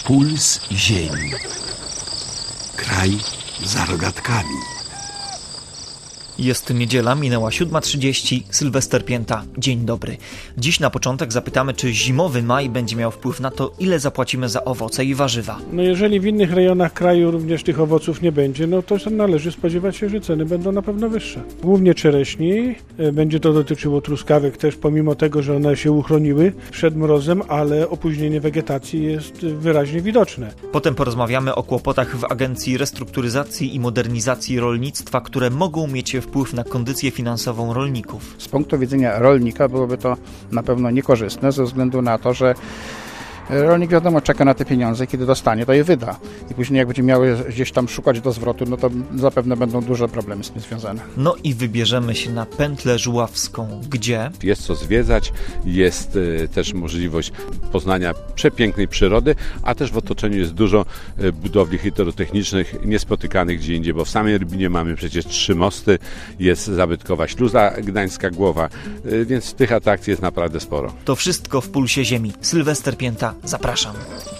Puls ziemi. Kraj za rogatkami. Jest niedziela, minęła 7:30, Sylwester Pięta. Dzień dobry. Dziś na początek zapytamy, czy zimowy maj będzie miał wpływ na to, ile zapłacimy za owoce i warzywa. Jeżeli w innych rejonach kraju również tych owoców nie będzie, to należy spodziewać się, że ceny będą na pewno wyższe. Głównie czereśni, będzie to dotyczyło truskawek też, pomimo tego, że one się uchroniły przed mrozem, ale opóźnienie wegetacji jest wyraźnie widoczne. Potem porozmawiamy o kłopotach w Agencji Restrukturyzacji i Modernizacji Rolnictwa, które mogą mieć wpływ na kondycję finansową rolników. Z punktu widzenia rolnika byłoby to na pewno niekorzystne ze względu na to, że rolnik wiadomo czeka na te pieniądze, kiedy dostanie, to je wyda. I później jak będzie miał gdzieś tam szukać do zwrotu, to zapewne będą duże problemy z tym związane. No i wybierzemy się na Pętlę Żuławską, gdzie jest co zwiedzać, jest też możliwość poznania przepięknej przyrody, a też w otoczeniu jest dużo budowli hydrotechnicznych niespotykanych gdzie indziej, bo w samej Rybinie mamy przecież 3 mosty, jest zabytkowa śluza Gdańska Głowa, więc tych atrakcji jest naprawdę sporo. To wszystko w Pulsie Ziemi. Sylwester Pięta. Zapraszam.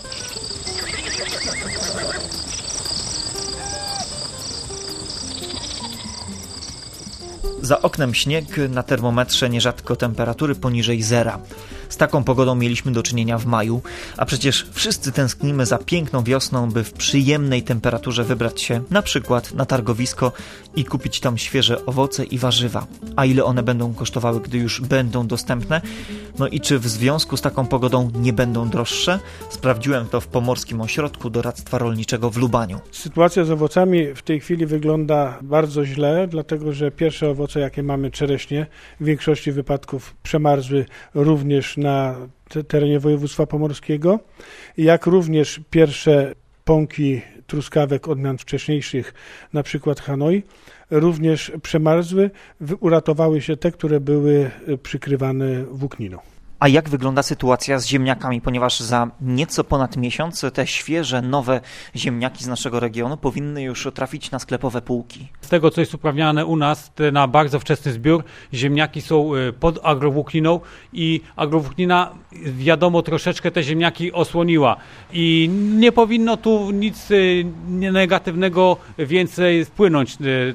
Za oknem śnieg, na termometrze nierzadko temperatury poniżej zera. Z taką pogodą mieliśmy do czynienia w maju, a przecież wszyscy tęsknimy za piękną wiosną, by w przyjemnej temperaturze wybrać się na przykład na targowisko i kupić tam świeże owoce i warzywa. A ile one będą kosztowały, gdy już będą dostępne? No i czy w związku z taką pogodą nie będą droższe? Sprawdziłem to w Pomorskim Ośrodku Doradztwa Rolniczego w Lubaniu. Sytuacja z owocami w tej chwili wygląda bardzo źle, dlatego że pierwsze owoce, jakie mamy, czereśnie, w większości wypadków przemarzły również na terenie województwa pomorskiego, jak również pierwsze pąki truskawek odmian wcześniejszych, na przykład Hanoi, również przemarzły, uratowały się te, które były przykrywane włókniną. A jak wygląda sytuacja z ziemniakami, ponieważ za nieco ponad miesiąc te świeże, nowe ziemniaki z naszego regionu powinny już trafić na sklepowe półki? Z tego, co jest uprawniane u nas na bardzo wczesny zbiór, ziemniaki są pod agrowłókniną i agrowłóknina, wiadomo, troszeczkę te ziemniaki osłoniła. I nie powinno tu nic negatywnego więcej wpłynąć,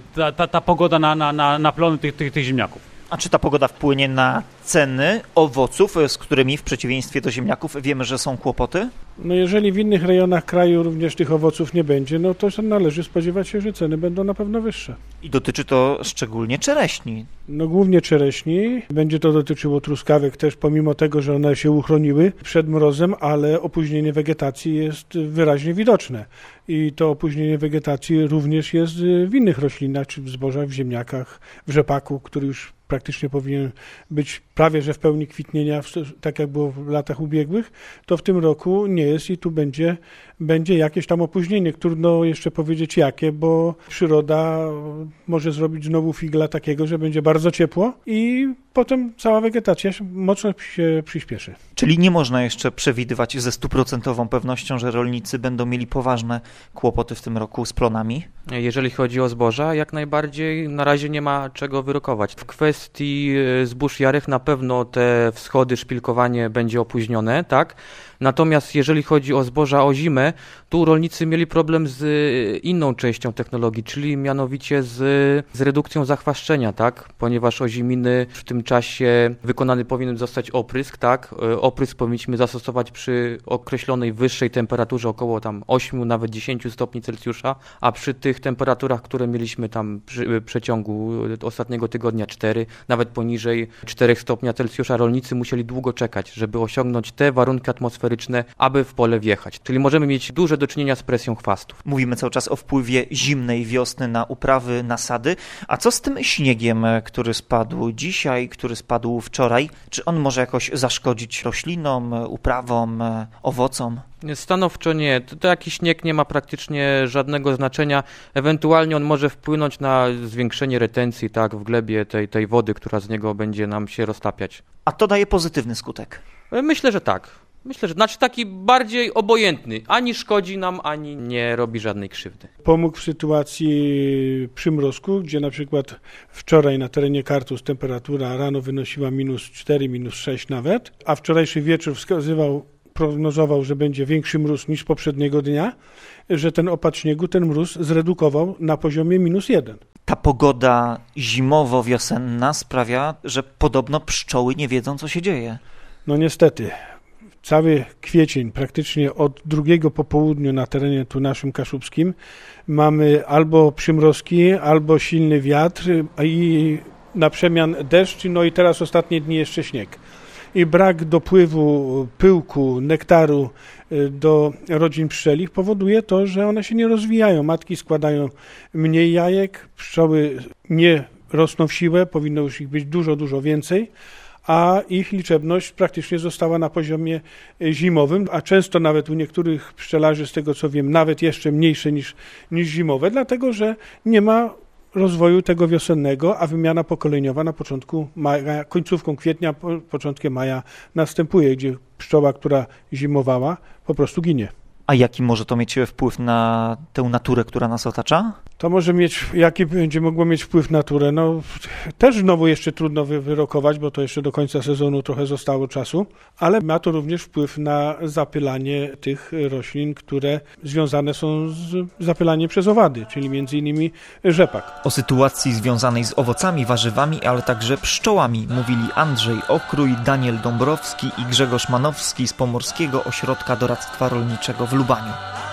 ta pogoda na plony tych ziemniaków. A czy ta pogoda wpłynie na ceny owoców, z którymi w przeciwieństwie do ziemniaków wiemy, że są kłopoty? Jeżeli w innych rejonach kraju również tych owoców nie będzie, to należy spodziewać się, że ceny będą na pewno wyższe. I dotyczy to szczególnie czereśni. Głównie czereśni. Będzie to dotyczyło truskawek też, pomimo tego, że one się uchroniły przed mrozem, ale opóźnienie wegetacji jest wyraźnie widoczne. I to opóźnienie wegetacji również jest w innych roślinach, czy w zbożach, w ziemniakach, w rzepaku, który już praktycznie powinien być prawie że w pełni kwitnienia, tak jak było w latach ubiegłych, to w tym roku nie jest i tu będzie jakieś tam opóźnienie. Trudno jeszcze powiedzieć jakie, bo przyroda może zrobić znowu figla takiego, że będzie bardzo ciepło i potem cała wegetacja mocno się przyspieszy. Czyli nie można jeszcze przewidywać ze 100% pewnością, że rolnicy będą mieli poważne kłopoty w tym roku z plonami? Jeżeli chodzi o zboża, jak najbardziej na razie nie ma czego wyrokować. W kwestii zbóż jarych na pewno te wschody, szpilkowanie będzie opóźnione, tak? Natomiast jeżeli chodzi o zboża ozime, tu rolnicy mieli problem z inną częścią technologii, czyli mianowicie z redukcją zachwaszczenia, tak? Ponieważ oziminy w tym czasie wykonany powinien zostać oprysk, tak? Oprysk powinniśmy zastosować przy określonej wyższej temperaturze, około tam 8, nawet 10 stopni Celsjusza, a przy tych temperaturach, które mieliśmy tam w przeciągu ostatniego tygodnia 4, nawet poniżej 4 stopnia Celsjusza, rolnicy musieli długo czekać, żeby osiągnąć te warunki atmosferyczne, aby w pole wjechać. Czyli możemy mieć duże do czynienia z presją chwastów. Mówimy cały czas o wpływie zimnej wiosny na uprawy, nasady. A co z tym śniegiem, który spadł dzisiaj, który spadł wczoraj? Czy on może jakoś zaszkodzić roślinom, uprawom, owocom? Stanowczo nie. Taki śnieg nie ma praktycznie żadnego znaczenia. Ewentualnie on może wpłynąć na zwiększenie retencji, tak, w glebie tej wody, która z niego będzie nam się roztapiać. A to daje pozytywny skutek? Myślę, że tak. Znaczy taki bardziej obojętny. Ani szkodzi nam, ani nie robi żadnej krzywdy. Pomógł w sytuacji przymrozku, gdzie na przykład wczoraj na terenie Kartus temperatura rano wynosiła -4, -6 nawet, a wczorajszy wieczór wskazywał prognozował, że będzie większy mróz niż poprzedniego dnia, że ten opad śniegu, ten mróz zredukował na poziomie -1. Ta pogoda zimowo-wiosenna sprawia, że podobno pszczoły nie wiedzą, co się dzieje. No niestety. Cały kwiecień, praktycznie od 2 po południu na terenie tu naszym kaszubskim mamy albo przymrozki, albo silny wiatr i na przemian deszcz, no i teraz ostatnie dni jeszcze śnieg. I brak dopływu pyłku, nektaru do rodzin pszczelich powoduje to, że one się nie rozwijają. Matki składają mniej jajek, pszczoły nie rosną w siłę, powinno już ich być dużo, dużo więcej, a ich liczebność praktycznie została na poziomie zimowym, a często nawet u niektórych pszczelarzy, z tego co wiem, nawet jeszcze mniejsze niż zimowe, dlatego że nie ma rozwoju tego wiosennego, a wymiana pokoleniowa na początku maja, końcówką kwietnia, początkiem maja następuje, gdzie pszczoła, która zimowała, po prostu ginie. A jaki może to mieć wpływ na tę naturę, która nas otacza? To może mieć, jaki będzie mogło mieć wpływ na naturę? No też znowu jeszcze trudno wyrokować, bo to jeszcze do końca sezonu trochę zostało czasu, ale ma to również wpływ na zapylanie tych roślin, które związane są z zapylaniem przez owady, czyli między innymi rzepak. O sytuacji związanej z owocami, warzywami, ale także pszczołami mówili Andrzej Okrój, Daniel Dąbrowski i Grzegorz Manowski z Pomorskiego Ośrodka Doradztwa Rolniczego w Lubaniu.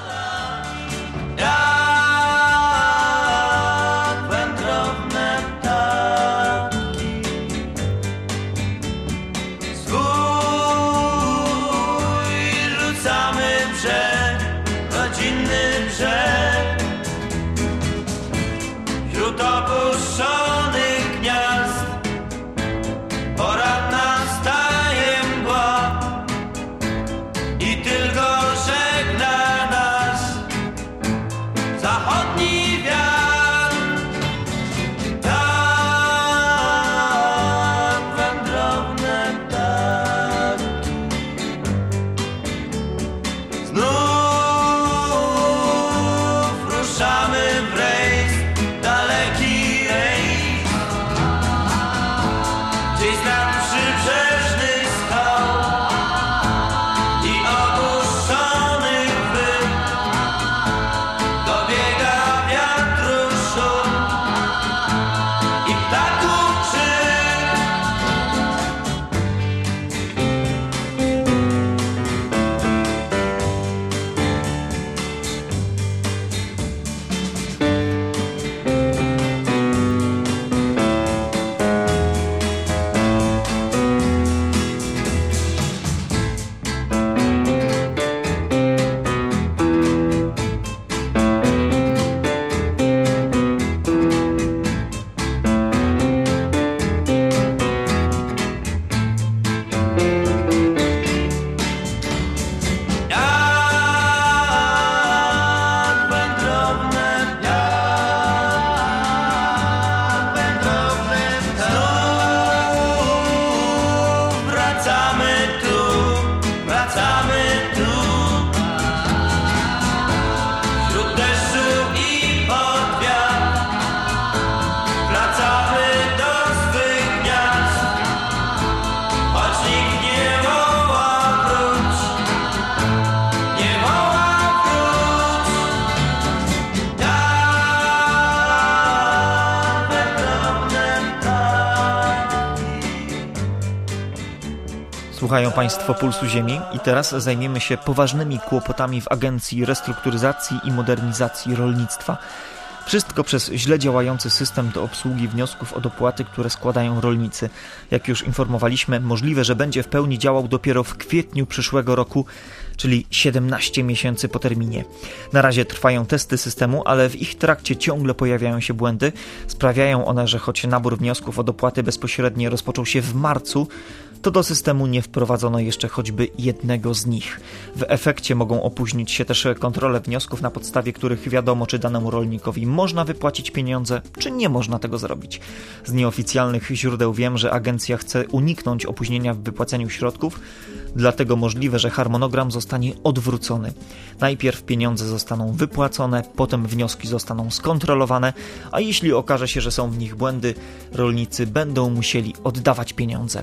Słuchają Państwo Pulsu Ziemi i teraz zajmiemy się poważnymi kłopotami w Agencji Restrukturyzacji i Modernizacji Rolnictwa. Wszystko przez źle działający system do obsługi wniosków o dopłaty, które składają rolnicy. Jak już informowaliśmy, możliwe, że będzie w pełni działał dopiero w kwietniu przyszłego roku, czyli 17 miesięcy po terminie. Na razie trwają testy systemu, ale w ich trakcie ciągle pojawiają się błędy. Sprawiają one, że choć nabór wniosków o dopłaty bezpośrednie rozpoczął się w marcu, to do systemu nie wprowadzono jeszcze choćby jednego z nich. W efekcie mogą opóźnić się też kontrole wniosków, na podstawie których wiadomo, czy danemu rolnikowi można wypłacić pieniądze, czy nie można tego zrobić. Z nieoficjalnych źródeł wiem, że agencja chce uniknąć opóźnienia w wypłaceniu środków, dlatego możliwe, że harmonogram zostanie odwrócony. Najpierw pieniądze zostaną wypłacone, potem wnioski zostaną skontrolowane, a jeśli okaże się, że są w nich błędy, rolnicy będą musieli oddawać pieniądze.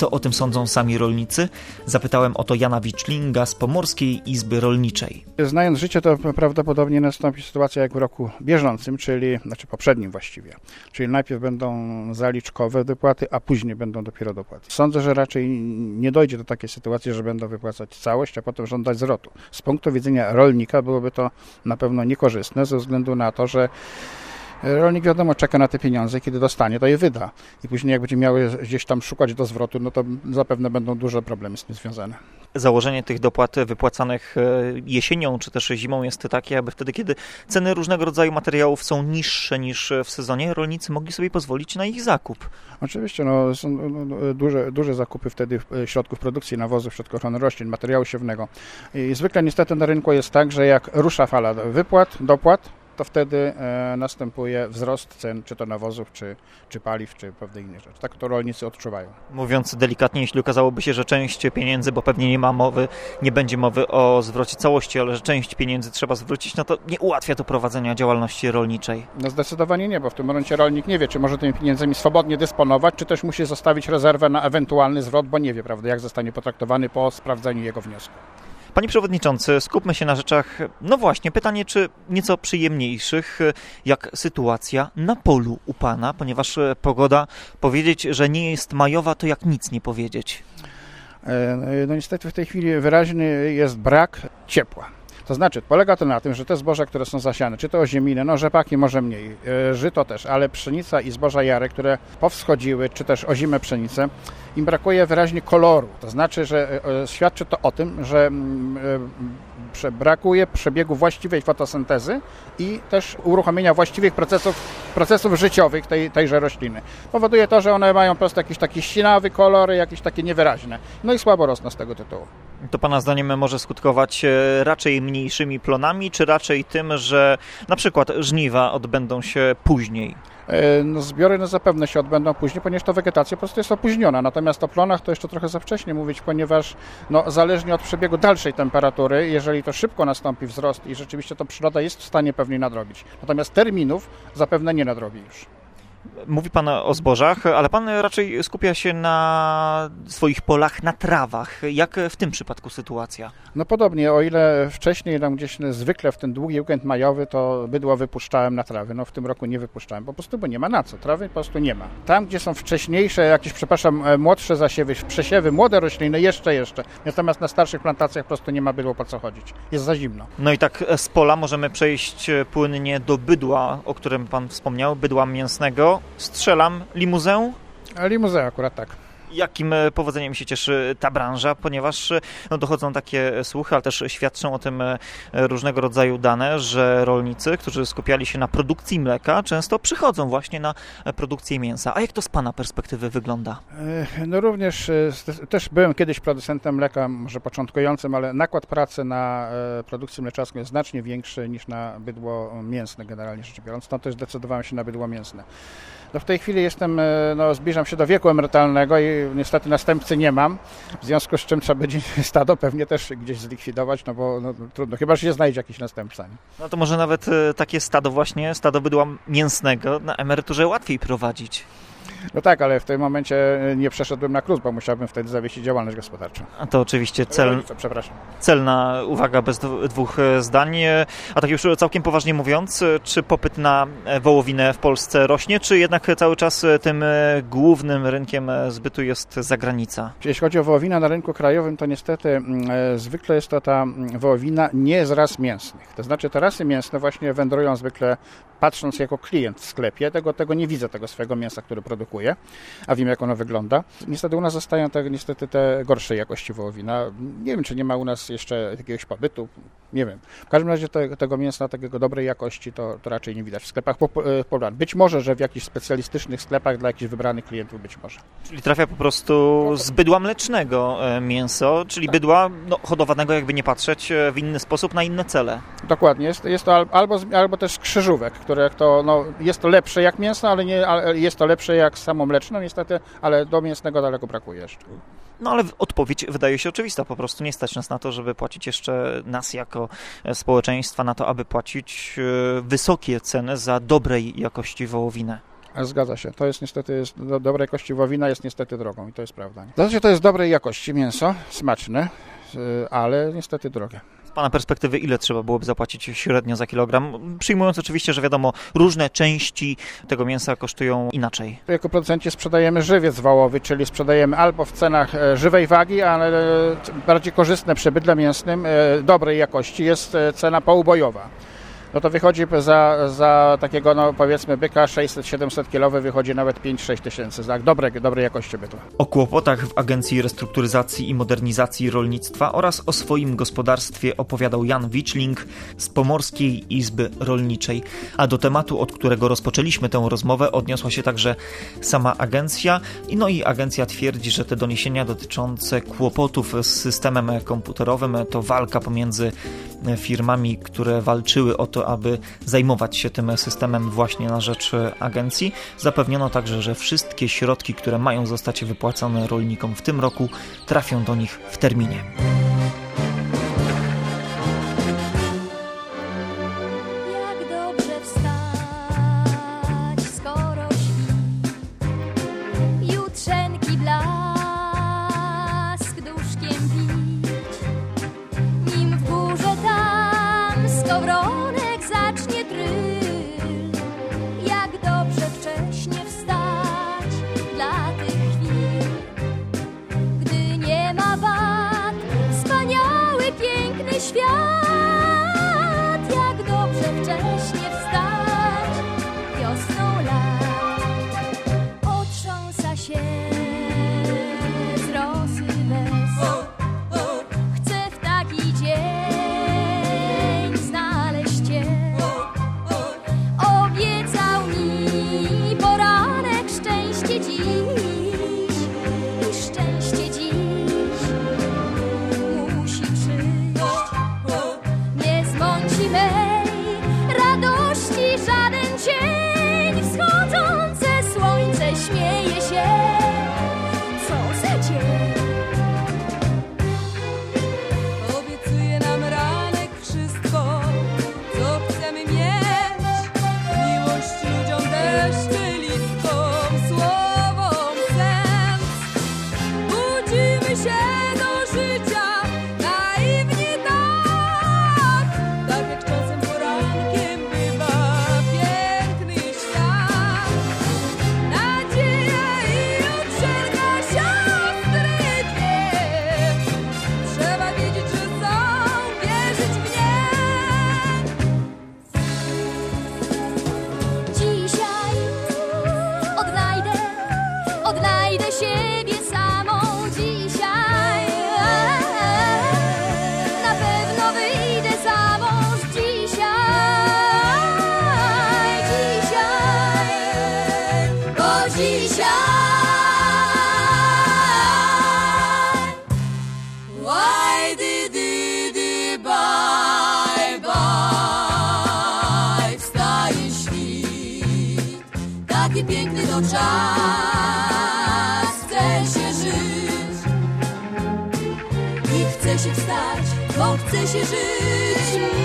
Co o tym sądzą sami rolnicy? Zapytałem o to Jana Wiczlinga z Pomorskiej Izby Rolniczej. Znając życie, to prawdopodobnie nastąpi sytuacja jak w roku bieżącym, znaczy poprzednim właściwie. Czyli najpierw będą zaliczkowe wypłaty, a później będą dopiero dopłaty. Sądzę, że raczej nie dojdzie do takiej sytuacji, że będą wypłacać całość, a potem żądać zwrotu. Z punktu widzenia rolnika byłoby to na pewno niekorzystne ze względu na to, że rolnik wiadomo czeka na te pieniądze, kiedy dostanie, to je wyda. I później jak będzie miał gdzieś tam szukać do zwrotu, no to zapewne będą duże problemy z tym związane. Założenie tych dopłat wypłacanych jesienią czy też zimą jest takie, aby wtedy, kiedy ceny różnego rodzaju materiałów są niższe niż w sezonie, rolnicy mogli sobie pozwolić na ich zakup. Oczywiście, są duże zakupy wtedy środków produkcji, nawozów, środków ochrony roślin, materiału siewnego. I zwykle niestety na rynku jest tak, że jak rusza fala wypłat, dopłat, to wtedy następuje wzrost cen, czy to nawozów, czy paliw, czy pewnych innych rzeczy. Tak to rolnicy odczuwają. Mówiąc delikatnie, jeśli okazałoby się, że część pieniędzy, bo pewnie nie będzie mowy o zwrocie całości, ale że część pieniędzy trzeba zwrócić, no to nie ułatwia to prowadzenia działalności rolniczej. No zdecydowanie nie, bo w tym momencie rolnik nie wie, czy może tymi pieniędzmi swobodnie dysponować, czy też musi zostawić rezerwę na ewentualny zwrot, bo nie wie, prawda, jak zostanie potraktowany po sprawdzeniu jego wniosku. Panie Przewodniczący, skupmy się na rzeczach, no właśnie, pytanie czy nieco przyjemniejszych, jak sytuacja na polu u Pana, ponieważ pogoda, powiedzieć, że nie jest majowa, to jak nic nie powiedzieć. No niestety w tej chwili wyraźny jest brak ciepła. To znaczy, polega to na tym, że te zboża, które są zasiane, czy to oziemine, no rzepaki może mniej, żyto też, ale pszenica i zboża jare, które powschodziły, czy też ozime pszenice, im brakuje wyraźnie koloru. To znaczy, że świadczy to o tym, że brakuje przebiegu właściwej fotosyntezy i też uruchomienia właściwych procesów życiowych tejże rośliny. Powoduje to, że one mają po prostu jakiś taki ścinawy kolor, jakieś takie niewyraźne. No i słabo rosną z tego tytułu. To Pana zdaniem może skutkować raczej mniejszymi plonami, czy raczej tym, że na przykład żniwa odbędą się później? No, zbiory zapewne się odbędą później, ponieważ ta wegetacja po prostu jest opóźniona. Natomiast o plonach to jeszcze trochę za wcześnie mówić, ponieważ zależnie od przebiegu dalszej temperatury, jeżeli to szybko nastąpi wzrost i rzeczywiście to przyroda jest w stanie pewnie nadrobić. Natomiast terminów zapewne nie nadrobi już. Mówi Pan o zbożach, ale Pan raczej skupia się na swoich polach, na trawach. Jak w tym przypadku sytuacja? No podobnie, o ile wcześniej tam gdzieś zwykle w ten długi weekend majowy to bydło wypuszczałem na trawy. No w tym roku nie wypuszczałem, po prostu bo nie ma na co. Trawy po prostu nie ma. Tam, gdzie są wcześniejsze, młodsze zasiewy, przesiewy, młode rośliny, jeszcze. Natomiast na starszych plantacjach po prostu nie ma bydło po co chodzić. Jest za zimno. No i tak z pola możemy przejść płynnie do bydła, o którym Pan wspomniał, bydła mięsnego. Strzelam limuzę? Limuzę akurat tak. Jakim powodzeniem się cieszy ta branża, ponieważ dochodzą takie słuchy, ale też świadczą o tym różnego rodzaju dane, że rolnicy, którzy skupiali się na produkcji mleka, często przychodzą właśnie na produkcję mięsa. A jak to z Pana perspektywy wygląda? No również też byłem kiedyś producentem mleka, może początkującym, ale nakład pracy na produkcję mleczarską jest znacznie większy niż na bydło mięsne, generalnie rzecz biorąc. Stąd też zdecydowałem się na bydło mięsne. No w tej chwili zbliżam się do wieku emerytalnego i niestety następcy nie mam, w związku z czym trzeba będzie stado pewnie też gdzieś zlikwidować, bo trudno, chyba że się znajdzie jakiś następca. Nie? No to może nawet takie stado bydła mięsnego na emeryturze łatwiej prowadzić. No tak, ale w tym momencie nie przeszedłbym na KRUS, bo musiałbym wtedy zawiesić działalność gospodarczą. A to oczywiście celna uwaga bez dwóch zdań. A tak już całkiem poważnie mówiąc, czy popyt na wołowinę w Polsce rośnie, czy jednak cały czas tym głównym rynkiem zbytu jest zagranica? Jeśli chodzi o wołowinę na rynku krajowym, to niestety zwykle jest to ta wołowina nie z ras mięsnych. To znaczy te rasy mięsne właśnie wędrują zwykle, patrząc jako klient w sklepie, tego nie widzę, tego swojego mięsa, które produkuję, a wiem, jak ono wygląda. Niestety u nas zostają te gorszej jakości wołowina. Nie wiem, czy nie ma u nas jeszcze jakiegoś pobytu, nie wiem. W każdym razie tego mięsa, takiego dobrej jakości, to raczej nie widać w sklepach popularnych. Być może, że w jakichś specjalistycznych sklepach dla jakichś wybranych klientów, być może. Czyli trafia po prostu z bydła mlecznego mięso, czyli tak. Bydła hodowanego, jakby nie patrzeć, w inny sposób, na inne cele. Dokładnie. Jest to albo też krzyżówek, które jest to lepsze jak mięso, ale jest to lepsze jak samo mleczne, niestety, ale do mięsnego daleko brakuje jeszcze. No ale odpowiedź wydaje się oczywista, po prostu nie stać nas na to, żeby płacić jeszcze nas jako społeczeństwa na to, aby płacić wysokie ceny za dobrej jakości wołowinę. Zgadza się. To jest niestety dobrej jakości wołowina, jest niestety drogą i to jest prawda. W zasadzie to jest dobrej jakości mięso, smaczne, ale niestety drogie. Z Pana perspektywy ile trzeba byłoby zapłacić średnio za kilogram? Przyjmując oczywiście, że wiadomo, różne części tego mięsa kosztują inaczej. Jako producenci sprzedajemy żywiec wołowy, czyli sprzedajemy albo w cenach żywej wagi, ale bardziej korzystne przy bydle mięsnym, dobrej jakości jest cena poubojowa. No to wychodzi za takiego, no powiedzmy, byka 600-700 kilowy wychodzi nawet 5-6 tysięcy za dobrej jakości bydła. O kłopotach w Agencji Restrukturyzacji i Modernizacji Rolnictwa oraz o swoim gospodarstwie opowiadał Jan Wiczling z Pomorskiej Izby Rolniczej. A do tematu, od którego rozpoczęliśmy tę rozmowę, odniosła się także sama agencja. No i agencja twierdzi, że te doniesienia dotyczące kłopotów z systemem komputerowym to walka pomiędzy firmami, które walczyły o to, aby zajmować się tym systemem właśnie na rzecz agencji. Zapewniono także, że wszystkie środki, które mają zostać wypłacone rolnikom w tym roku, trafią do nich w terminie. Jak dobrze wstać, skoro śpi, jutrzenki blask duszkiem pić, nim w górze tam skowronek zacznie tryl. Jak dobrze wcześnie wstać dla tych chwil, gdy nie ma wad, wspaniały, piękny świat. Jak dobrze wcześnie wstać wiosną lat, otrząsa się z rosy bez. Chcę w taki dzień znaleźć Cię. Obiecał mi poranek szczęście dziś i szczęście dziś musi przyjść. Nie zmąci mej radości żaden cień, wschodzące słońce śmieje się. Co za dzień! Obiecuje nam ranek wszystko, co chcemy mieć. Miłość ludziom, deszczy, listkom, słowom sens. Budzimy się do życia naiwnie tak, tak jak czasem porankiem bywa piękny świat. Nadzieja i jutrzenka siostry dwie. Trzeba wiedzieć, że są, wierzyć w nie. Dzisiaj odnajdę siebie samą. Dzisiaj na pewno wyjdę za mąż. Dzisiaj, bo dzisiaj. Why did bye bye, wstaje świt, taki piękny to czas, chce się żyć i chce się wstać, bo chce się żyć.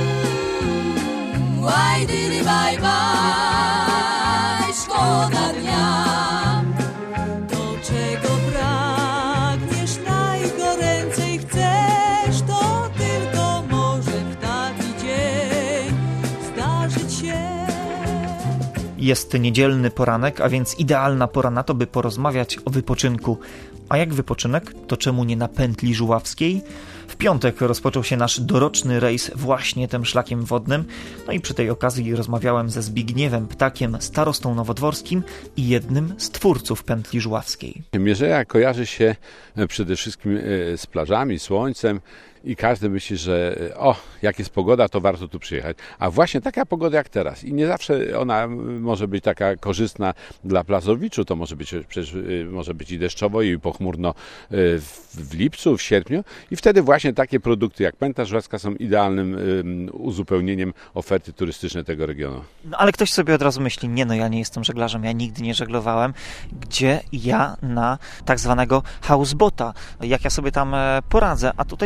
Why did bye bye, szkoda dnia. To czego pragniesz najgoręcej chcesz, to tylko może w taki dzień zdarzyć się. Jest niedzielny poranek, a więc idealna pora na to, by porozmawiać o wypoczynku. A jak wypoczynek, to czemu nie na pętli żuławskiej? W piątek rozpoczął się nasz doroczny rejs właśnie tym szlakiem wodnym. No i przy tej okazji rozmawiałem ze Zbigniewem Ptakiem, starostą nowodworskim i jednym z twórców pętli żuławskiej. Mierzeja kojarzy się przede wszystkim z plażami, słońcem i każdy myśli, że jak jest pogoda, to warto tu przyjechać. A właśnie taka pogoda jak teraz. I nie zawsze ona może być taka korzystna dla plazowiczu. To może być przecież może być i deszczowo, i pochmurno w lipcu, w sierpniu. I wtedy właśnie takie produkty jak pętla żuławska są idealnym uzupełnieniem oferty turystycznej tego regionu. No ale ktoś sobie od razu myśli, ja nie jestem żeglarzem, ja nigdy nie żeglowałem. Gdzie ja na tak zwanego housebota? Jak ja sobie tam poradzę? A tutaj przecież nie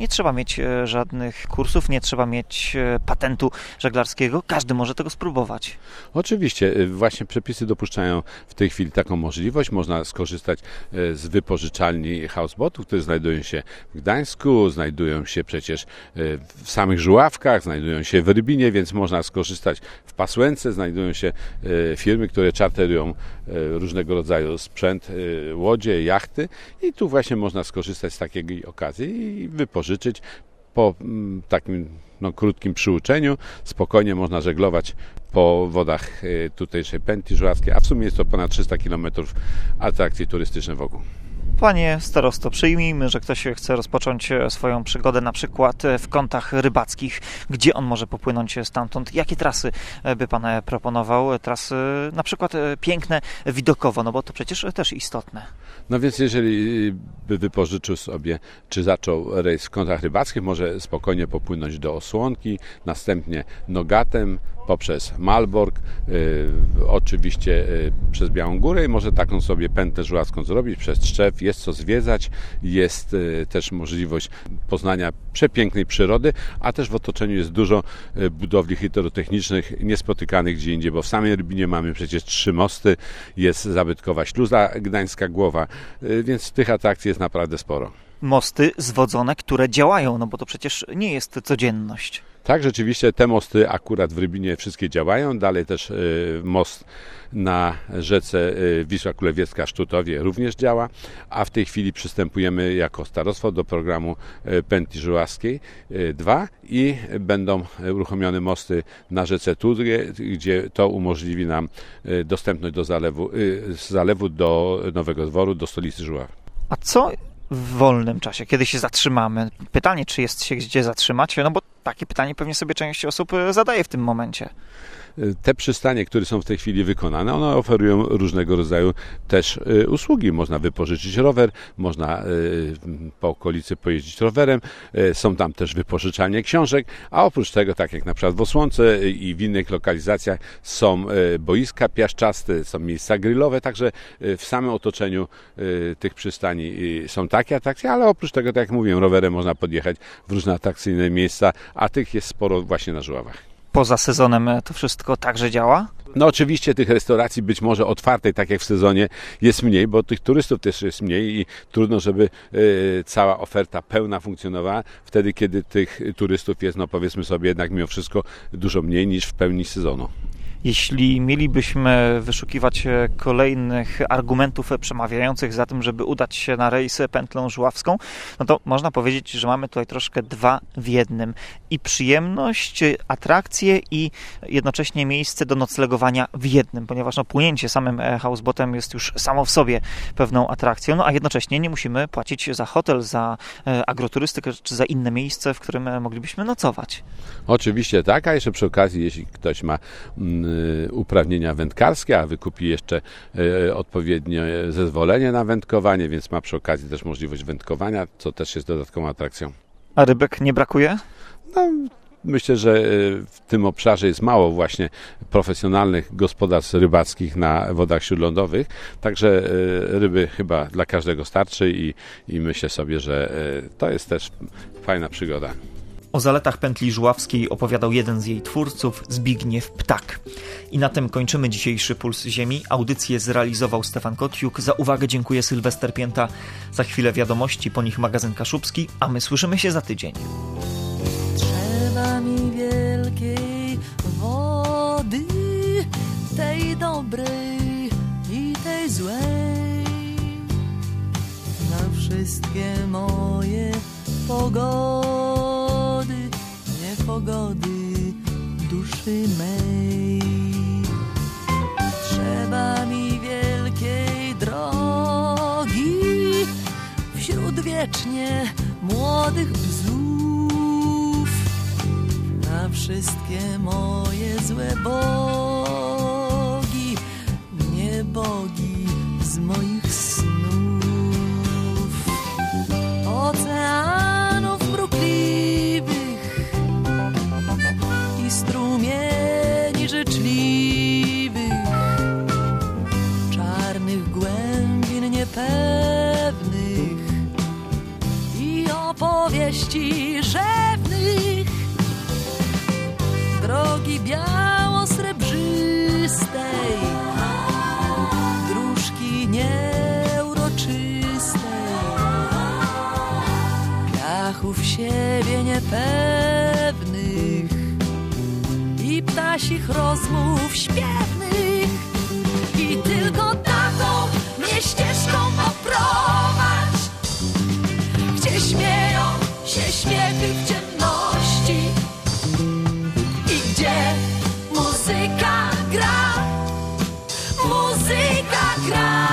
nie trzeba mieć żadnych kursów, nie trzeba mieć patentu żeglarskiego, każdy może tego spróbować. Oczywiście, właśnie przepisy dopuszczają w tej chwili taką możliwość. Można skorzystać z wypożyczalni houseboatów, które znajdują się w Gdańsku, znajdują się przecież w samych Żuławkach, znajdują się w Rybinie, więc można skorzystać w Pasłęce, znajdują się firmy, które czarterują różnego rodzaju sprzęt, łodzie, jachty i tu właśnie można skorzystać z takiej okazji i wypożyczyć po takim krótkim przyuczeniu. Spokojnie można żeglować po wodach tutejszej Pętli Żuławskiej, a w sumie jest to ponad 300 km atrakcji turystycznych wokół. Panie starosto, przyjmijmy, że ktoś chce rozpocząć swoją przygodę na przykład w kątach rybackich. Gdzie on może popłynąć stamtąd? Jakie trasy by Pan proponował? Trasy na przykład piękne widokowo, no bo to przecież też istotne. No więc jeżeli by wypożyczył sobie, czy zaczął rejs w kątach rybackich, może spokojnie popłynąć do Osłonki, następnie Nogatem, poprzez Malbork, oczywiście przez Białą Górę i może taką sobie pętlę żuławską zrobić przez Tczew. Jest co zwiedzać, jest też możliwość poznania przepięknej przyrody, a też w otoczeniu jest dużo budowli hydrotechnicznych niespotykanych gdzie indziej, bo w samej Rybinie mamy przecież 3 mosty, jest zabytkowa śluza Gdańska Głowa, więc tych atrakcji jest naprawdę sporo. Mosty zwodzone, które działają, no bo to przecież nie jest codzienność. Tak, rzeczywiście te mosty akurat w Rybinie wszystkie działają. Dalej też most na rzece Wisła Kulewiecka-Sztutowie również działa, a w tej chwili przystępujemy jako starostwo do programu Pętli Żuławskiej 2 i będą uruchomione mosty na rzece Tudrie, gdzie to umożliwi nam dostępność do z zalewu do Nowego Dworu, do stolicy Żuław. A co w wolnym czasie, kiedy się zatrzymamy? Pytanie, czy jest się gdzie zatrzymać? No bo takie pytanie pewnie sobie część osób zadaje w tym momencie. Te przystanie, które są w tej chwili wykonane, one oferują różnego rodzaju też usługi. Można wypożyczyć rower, można po okolicy pojeździć rowerem, są tam też wypożyczalnie książek, a oprócz tego, tak jak na przykład w Osłonce i w innych lokalizacjach są boiska piaszczaste, są miejsca grillowe, także w samym otoczeniu tych przystani są takie atrakcje, ale oprócz tego, tak jak mówiłem, rowerem można podjechać w różne atrakcyjne miejsca, a tych jest sporo właśnie na Żuławach. Poza sezonem to wszystko także działa? No oczywiście tych restauracji być może otwartej, tak jak w sezonie, jest mniej, bo tych turystów też jest mniej i trudno, żeby cała oferta pełna funkcjonowała wtedy, kiedy tych turystów jest, no powiedzmy sobie, jednak mimo wszystko dużo mniej niż w pełni sezonu. Jeśli mielibyśmy wyszukiwać kolejnych argumentów przemawiających za tym, żeby udać się na rejs Pętlą Żuławską, no to można powiedzieć, że mamy tutaj troszkę 2 w jednym. I przyjemność, atrakcje i jednocześnie miejsce do noclegowania w jednym, ponieważ płynięcie samym houseboatem jest już samo w sobie pewną atrakcją, no a jednocześnie nie musimy płacić za hotel, za agroturystykę czy za inne miejsce, w którym moglibyśmy nocować. Oczywiście tak, a jeszcze przy okazji, jeśli ktoś ma uprawnienia wędkarskie, a wykupi jeszcze odpowiednie zezwolenie na wędkowanie, więc ma przy okazji też możliwość wędkowania, co też jest dodatkową atrakcją. A rybek nie brakuje? No, myślę, że w tym obszarze jest mało właśnie profesjonalnych gospodarstw rybackich na wodach śródlądowych, także ryby chyba dla każdego starczy i myślę sobie, że to jest też fajna przygoda. O zaletach Pętli Żuławskiej opowiadał jeden z jej twórców, Zbigniew Ptak. I na tym kończymy dzisiejszy Puls Ziemi. Audycję zrealizował Stefan Kociuk. Za uwagę dziękuję Sylwester Pięta. Za chwilę wiadomości, po nich magazyn Kaszubski, a my słyszymy się za tydzień. Trzeba mi wielkiej wody, tej dobrej i tej złej, na wszystkie moje pogody, niepogody duszy mej. Trzeba mi wielkiej drogi wśród wiecznie młodych bzów, na wszystkie moje złe bogi, nie bogi z moich snów. Oceanów mrukliwych i strumieni życzliwych, czarnych głębin niepewnych i opor opowieści rzewnych, drogi biało-srebrzystej, dróżki nieuroczystej, piachów siebie niepewnych i ptasich rozmów śpiewnych. I tylko taką mnie ścieżką poprowadź, gdzie śmieją się śmiechy w ciemności i gdzie muzyka gra, muzyka gra.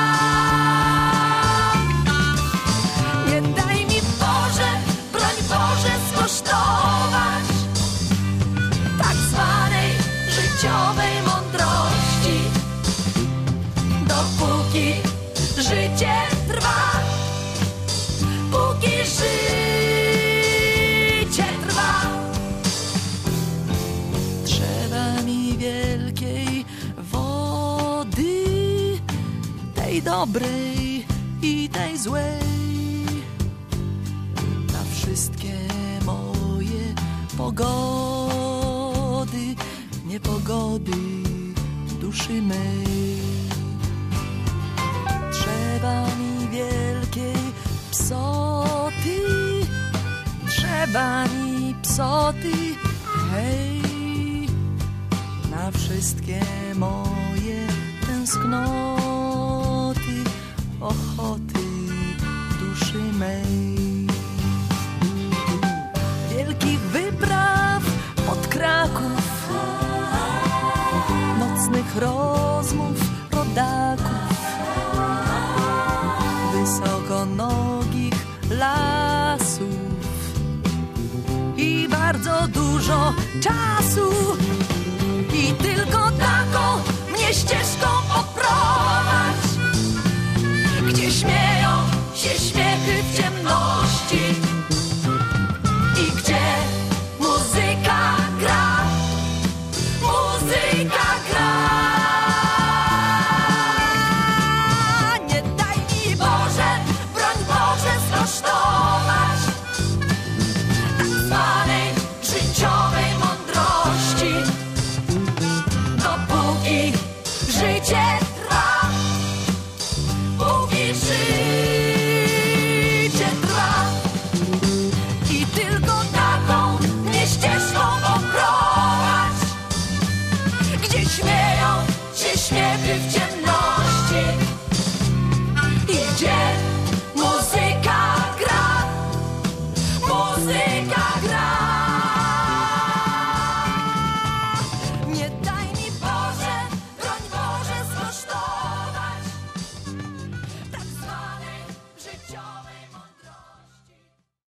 Nie daj mi Boże, broń Boże, skosztować tak zwanej życiowej mądrości, dopóki życie trwa, póki życie trwa. Trzeba mi wielkiej wody, tej dobrej i tej złej, na wszystkie moje pogody, niepogody duszy mej. Trzeba mi wielkiej psoty, trzeba mi psoty, hej, na wszystkie moje tęsknoty, ochoty duszy mej. Wielkich wypraw pod Kraków, nocnych rozmów rodaków, wysokonogich lasów i bardzo dużo czasu. I tylko taką mnie ścieżką poprowadź, gdzie śmieją się śmiechy w ciemności i gdzie muzyka gra, muzyka gra. Nie daj mi Boże, broń Boże, skosztować tak zwanej życiowej mądrości, dopóki życie trwa, póki życie trwa. I tylko taką mnie ścieżką poprowadź, gdzie śmieją się śmiechy w ciemności i gdzie muzyka gra, muzyka